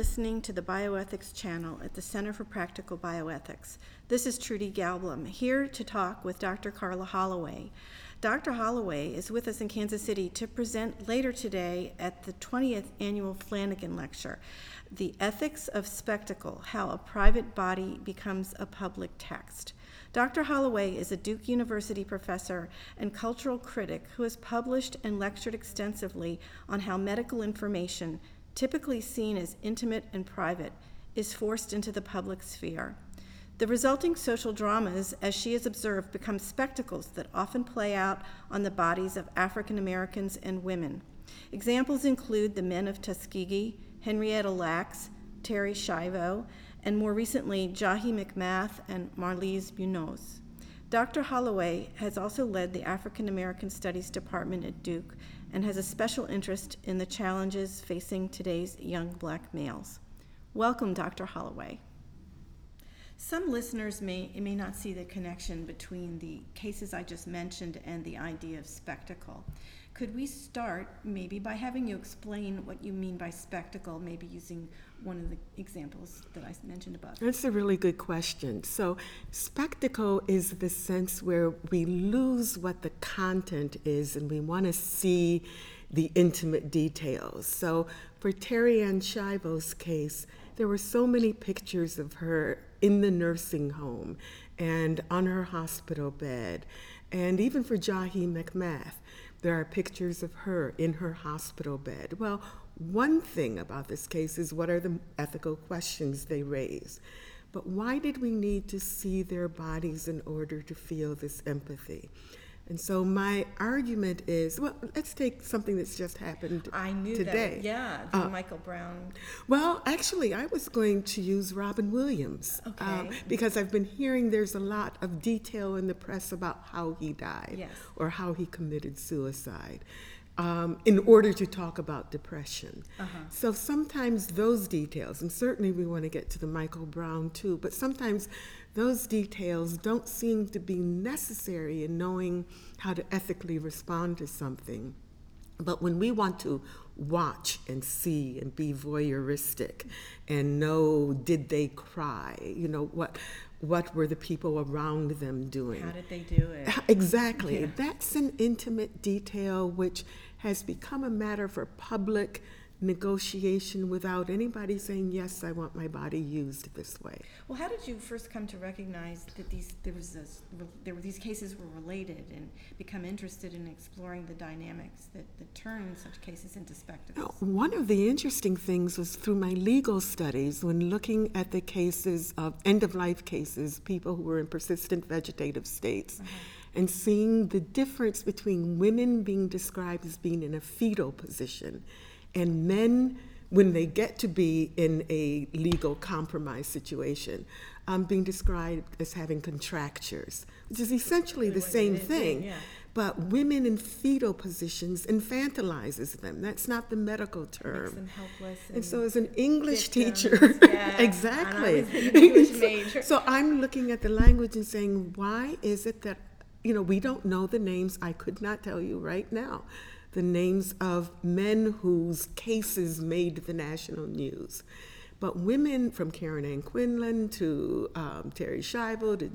listening to the Bioethics channel at the Center for Practical Bioethics. This is Trudy Galblum, here to talk with Dr. Carla Holloway. Dr. Holloway is with us in Kansas City to present later today at the 20th Annual Flanagan Lecture, The Ethics of Spectacle, How a Private Body Becomes a Public Text. Dr. Holloway is a Duke University professor and cultural critic who has published and lectured extensively on how medical information, typically seen as intimate and private, is forced into the public sphere. The resulting social dramas, as she has observed, become spectacles that often play out on the bodies of African Americans and women. Examples include the men of Tuskegee, Henrietta Lacks, Terri Schiavo, and more recently, Jahi McMath and Marlise Munoz. Dr. Holloway has also led the African American Studies Department at Duke and has a special interest in the challenges facing today's young black males. Welcome, Dr. Holloway. Some listeners may not see the connection between the cases I just mentioned and the idea of spectacle. Could we start maybe by having you explain what you mean by spectacle, maybe using one of the examples that I mentioned above? That's a really good question. So spectacle is the sense where we lose what the content is and we want to see the intimate details. So for Terri Ann Schiavo's case, there were so many pictures of her in the nursing home and on her hospital bed. And even for Jahi McMath, there are pictures of her in her hospital bed. Well, one thing about this case is what are the ethical questions they raise? But why did we need to see their bodies in order to feel this empathy? And so my argument is, well, let's take something that's just happened today. I knew that, yeah, the Michael Brown. Well, actually, I was going to use Robin Williams, because I've been hearing there's a lot of detail in the press about how he died, yes, or how he committed suicide, in order to talk about depression. So sometimes those details, and certainly we want to get to the Michael Brown too, but sometimes those details don't seem to be necessary in knowing how to ethically respond to something. But when we want to watch and see and be voyeuristic and know, did they cry? You know, what were the people around them doing? How did they do it? Exactly. Yeah. That's an intimate detail which has become a matter for public negotiation without anybody saying, yes, I want my body used this way. Well, how did you first come to recognize that these cases were related and become interested in exploring the dynamics that turn such cases into spectacles? One of the interesting things was through my legal studies when looking at the cases of end-of-life cases, people who were in persistent vegetative states, and seeing the difference between women being described as being in a fetal position and men, when they get to be in a legal compromise situation, being described as having contractures, which is essentially the same thing. Yeah. But women in fetal positions infantilizes them. That's not the medical term. Makes them helpless. And so as an English victims, teacher, yeah, exactly. And I was an English major. So I'm looking at the language and saying, why is it that, we don't know the names? I could not tell you right now the names of men whose cases made the national news. But women, from Karen Ann Quinlan to Terri Schiavo to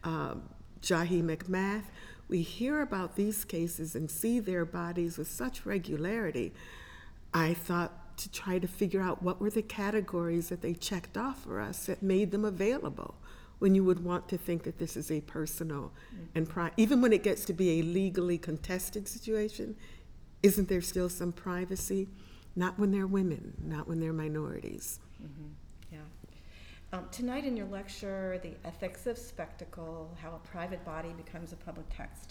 Jahi McMath, we hear about these cases and see their bodies with such regularity. I thought to try to figure out what were the categories that they checked off for us that made them available when you would want to think that this is a personal and even when it gets to be a legally contested situation, isn't there still some privacy? Not when they're women, not when they're minorities. Yeah. Tonight in your lecture, The Ethics of Spectacle, How a Private Body Becomes a Public Text,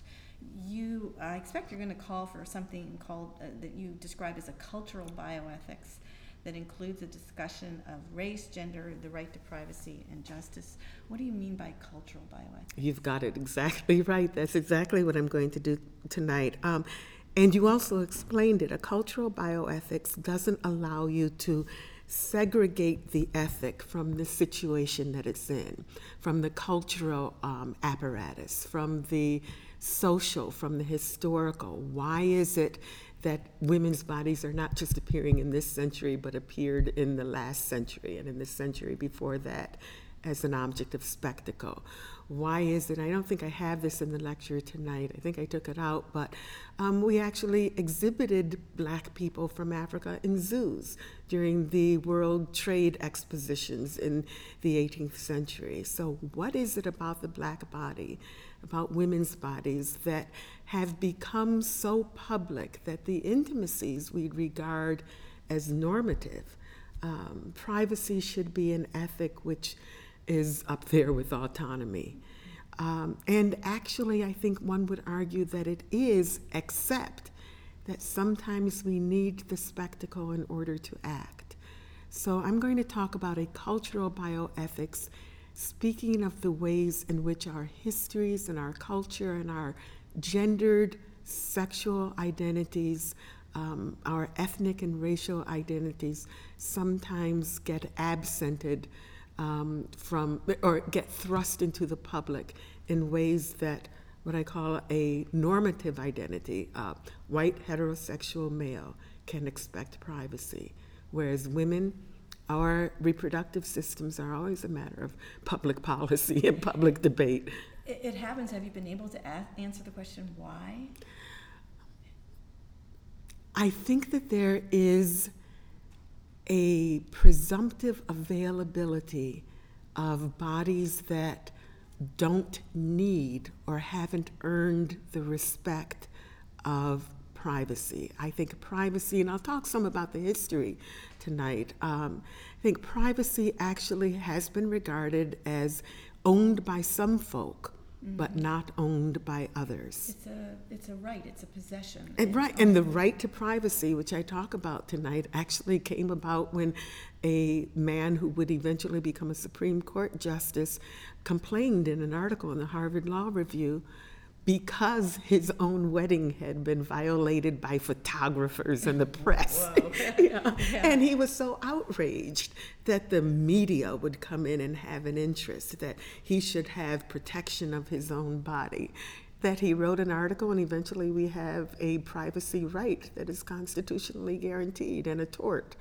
I expect you're going to call for something called, that you describe as a cultural bioethics that includes a discussion of race, gender, the right to privacy, and justice. What do you mean by cultural bioethics? You've got it exactly right. That's exactly what I'm going to do tonight. And you also explained it. A cultural bioethics doesn't allow you to segregate the ethic from the situation that it's in, from the cultural apparatus, from the social, from the historical. Why is it that women's bodies are not just appearing in this century, but appeared in the last century and in the century before that as an object of spectacle. Why is it? I don't think I have this in the lecture tonight. I think I took it out, but we actually exhibited Black people from Africa in zoos during the World Trade Expositions in the 18th century. So what is it about the Black body, about women's bodies, that have become so public that the intimacies we regard as normative? Privacy should be an ethic which is up there with autonomy. And actually, I think one would argue that it is, except that sometimes we need the spectacle in order to act. So I'm going to talk about a cultural bioethics, speaking of the ways in which our histories and our culture and our gendered sexual identities, our ethnic and racial identities sometimes get absented from, or get thrust into the public in ways that what I call a normative identity, white heterosexual male, can expect privacy, whereas women, our reproductive systems are always a matter of public policy and public debate. It happens. Have you been able to answer the question why? I think that there is a presumptive availability of bodies that don't need or haven't earned the respect of privacy. I think privacy, and I'll talk some about the history tonight, I think privacy actually has been regarded as owned by some folk, but not owned by others. It's a right, it's a possession. And the right to privacy, which I talk about tonight, actually came about when a man who would eventually become a Supreme Court justice complained in an article in the Harvard Law Review because his own wedding had been violated by photographers and the press. Yeah. And he was so outraged that the media would come in and have an interest, that he should have protection of his own body, that he wrote an article, and eventually we have a privacy right that is constitutionally guaranteed and a tort.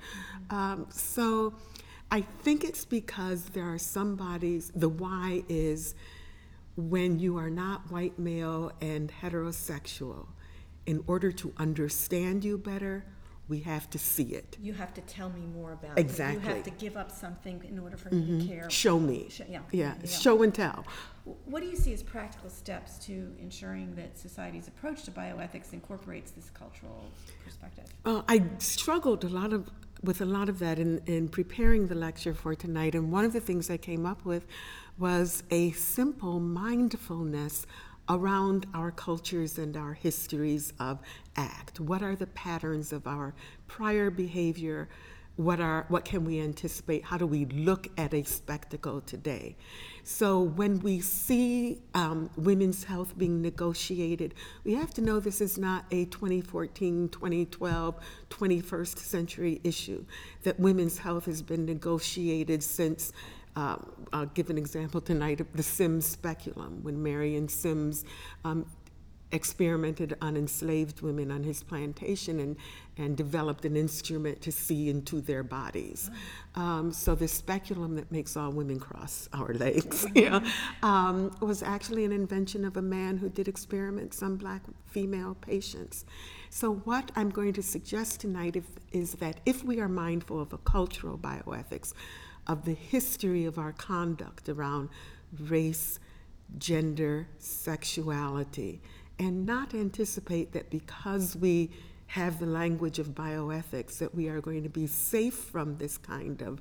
So I think it's because there are some bodies, the why is, when you are not white male and heterosexual, in order to understand you better, we have to see it. You have to tell me more about Exactly. it. You have to give up something in order for me to care. Show me. Yeah. Show and tell. What do you see as practical steps to ensuring that society's approach to bioethics incorporates this cultural perspective? I struggled with a lot of that in preparing the lecture for tonight, and one of the things I came up with was a simple mindfulness around our cultures and our histories of act. What are the patterns of our prior behavior? What can we anticipate? How do we look at a spectacle today? So when we see women's health being negotiated, we have to know this is not a 2014, 2012, 21st century issue, that women's health has been negotiated since, I'll give an example tonight of the Sims speculum, when Marion Sims experimented on enslaved women on his plantation and developed an instrument to see into their bodies. So the speculum that makes all women cross our legs was actually an invention of a man who did experiments on Black female patients. So what I'm going to suggest tonight is that if we are mindful of a cultural bioethics, of the history of our conduct around race, gender, sexuality, and not anticipate that because we have the language of bioethics that we are going to be safe from this kind of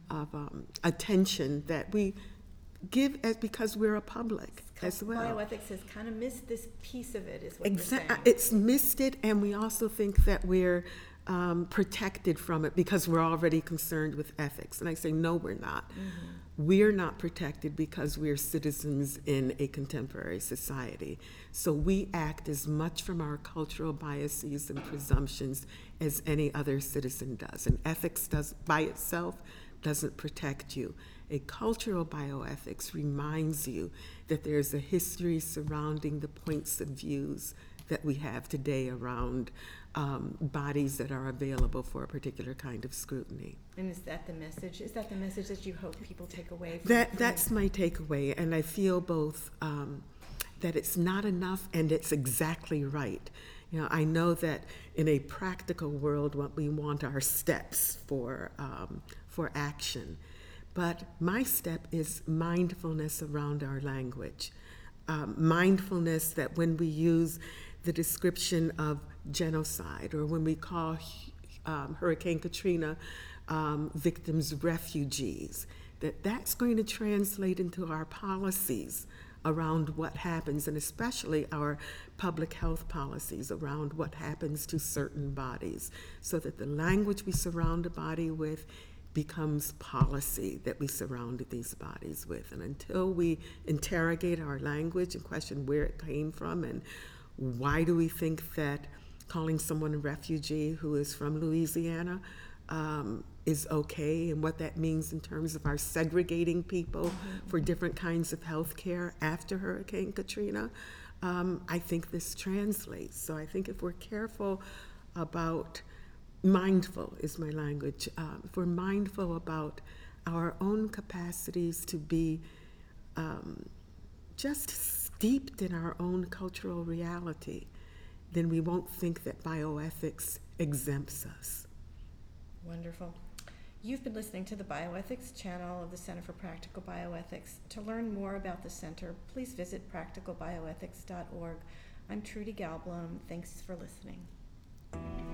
attention that we give because we're a public as well. Bioethics has kind of missed this piece of it, is what you're saying. It's missed it, and we also think that we're protected from it because we're already concerned with ethics. And I say, no, we're not. We're not protected because we're citizens in a contemporary society. So we act as much from our cultural biases and presumptions as any other citizen does. And ethics by itself doesn't protect you. A cultural bioethics reminds you that there's a history surrounding the points of views that we have today around bodies that are available for a particular kind of scrutiny. And is that the message? Is that the message that you hope people take away? That's my takeaway, and I feel both that it's not enough and it's exactly right. You know, I know that in a practical world, what we want are steps for action, but my step is mindfulness around our language. Mindfulness that when we use the description of genocide, or when we call Hurricane Katrina victims refugees, that's going to translate into our policies around what happens, and especially our public health policies around what happens to certain bodies, so that the language we surround a body with becomes policy that we surround these bodies with. And until we interrogate our language and question where it came from and why do we think that calling someone a refugee who is from Louisiana is okay, and what that means in terms of our segregating people for different kinds of health care after Hurricane Katrina, I think this translates. So I think if we're careful about, mindful is my language, if we're mindful about our own capacities to be just steeped in our own cultural reality, then we won't think that bioethics exempts us. Wonderful. You've been listening to the Bioethics channel of the Center for Practical Bioethics. To learn more about the center, please visit practicalbioethics.org. I'm Trudy Galblum. Thanks for listening.